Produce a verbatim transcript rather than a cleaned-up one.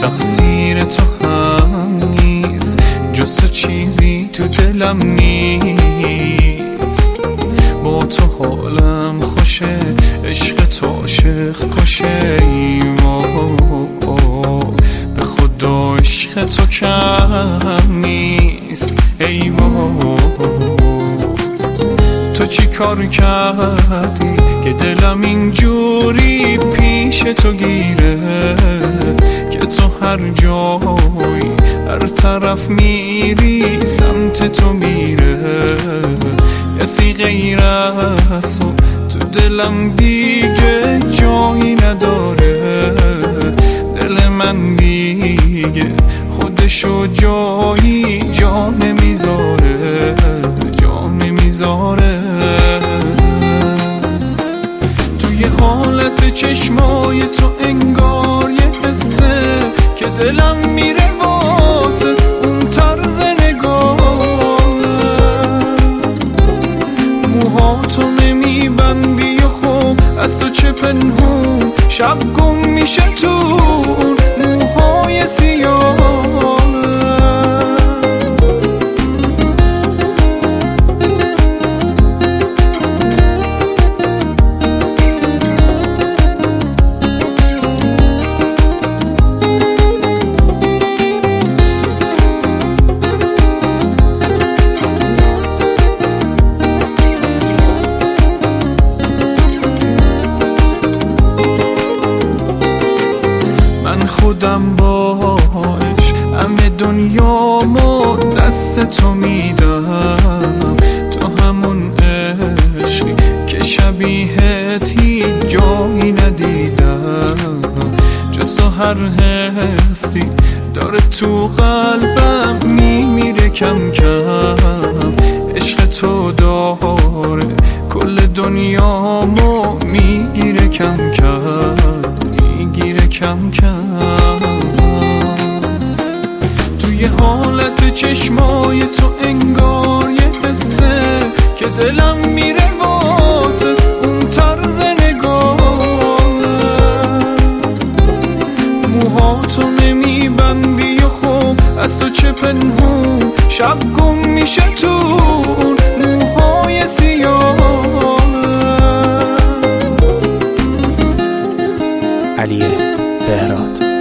تقصیر تو هم نیست، جز تو چیزی تو دلم نیست. با تو حالم خوشه، عشق تو عاشق کشه. به خدا عشق تو کم نیست. ای وای تو چی کار کردی که دلم اینجوری پیش تو گیره، که تو هر جایی هر طرف میری سمت تو میره. کسی غیر از تو تو دلم دیگه جایی نداره. دل من دیگه خودشو جایی جا نمیذاره، جا نمیذاره. توی حالت چشمای تو انگار یه حسه که دلم میره واسه اون طرز نگاه. موهاتو نمیبندی و خوب از تو چه پنهون، شب گم میشه تو اون موهای سیاه. خودم باش همه دنیامو دست تو میدم. تو همون عشقی که شبیهت هیچ جایی ندیدم. جز تو هر حسی داره تو قلبم میمیره کم کم. عشق تو داره کل دنیامو میگیره کم کم، میگیره کم کم. توی حالت چشمای تو انگار یه حسه که دلم میره واسه اون طرز نگاه. موهاتو نمیبندی و خوب از تو چه پنهون، شب گم میشه تو اون موهای سیاه. علی بهراد.